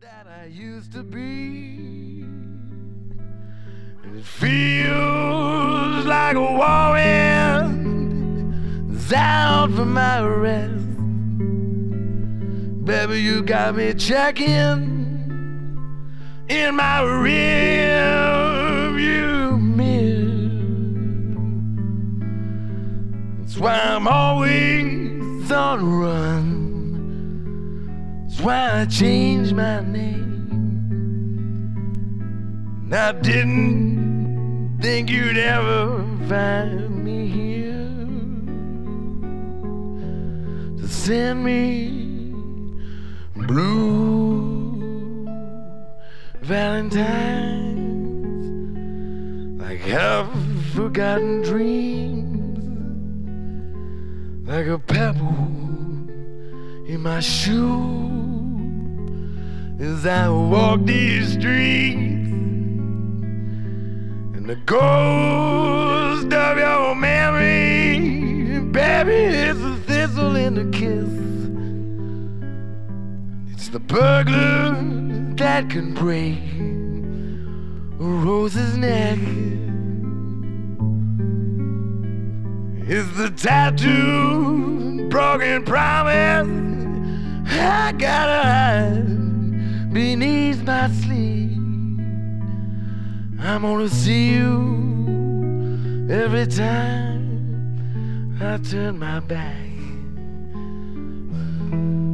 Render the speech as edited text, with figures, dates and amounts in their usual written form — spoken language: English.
that I used to be, and it feels like a whirlwind is out for my rest. Baby, you got me checking in my rearview mirror. That's why I'm always on the run. That's why I changed my name. And I didn't think you'd ever find me here to send me blue valentines, like half-forgotten dreams, like a pebble in my shoe as I walk these streets, and the ghost of your memory, baby, is a thistle in a kiss. It's the burglar that can break a rose's neck. It's the tattooed broken promise I gotta hide beneath my sleeve. I'm gonna see you every time I turn my back.